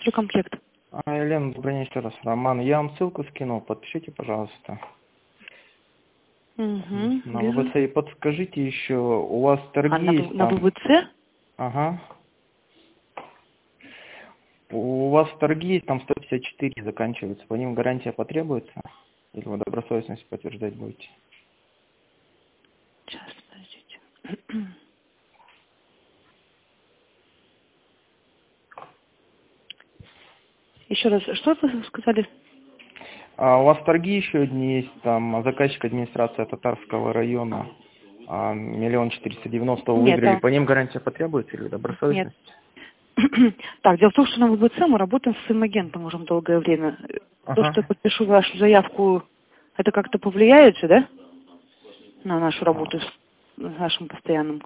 второй комплект. Елена, добрый день еще раз. Роман, я вам ссылку скинул, подпишите, пожалуйста. На Вижу. ВВЦ. И подскажите еще, у вас торги есть На там? ВВЦ? Ага. У вас торги есть там 154 заканчиваются, по ним гарантия потребуется? Или вы добросовестность подтверждать будете? Сейчас, подождите. Еще раз, что вы сказали? У вас торги еще одни есть, там заказчик администрация Татарского района, 1 490 000 Нет, выиграли, там... по ним гарантия потребуется или Нет. добросовестность? Так, дело в том, что на ВВЦ мы работаем с своим агентом уже долгое время. То, что я Ага. подпишу вашу заявку, это как-то повлияет же, да? На нашу работу с нашим постоянным.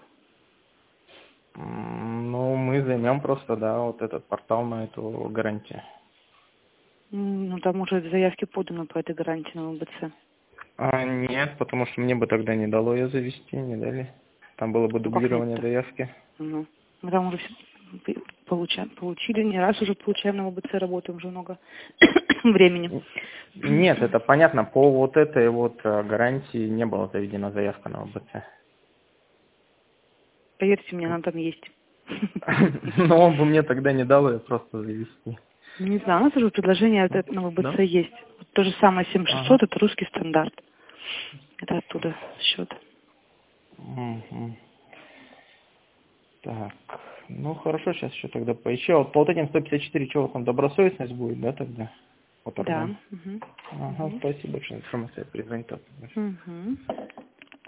Ну, мы займем просто, да, вот этот портал на эту гарантию. Ну, там уже заявки поданы по этой гарантии на ВВЦ. Нет, потому что мне бы тогда не дало ее завести, не дали. Там было бы Ну, как дублирование нет-то? заявки. Ну, мы там уже получили, не раз уже получаем на ВБЦ, работаем уже много времени. Нет, это понятно, по вот этой вот гарантии не была заведена заявка на ВБЦ. Поверьте мне, она там есть. Но он бы мне тогда не дал ее просто завести. Не знаю, у нас уже предложение на ВБЦ Да? есть. Вот то же самое Ага. 7600, это русский стандарт. Это оттуда счет. Мгм. Так, ну хорошо, сейчас еще тогда поищу. А вот по вот этим 154, что там, добросовестность будет, да, тогда? По Да. торгам? Ага, спасибо большое за информацию, я перезвоню. Угу.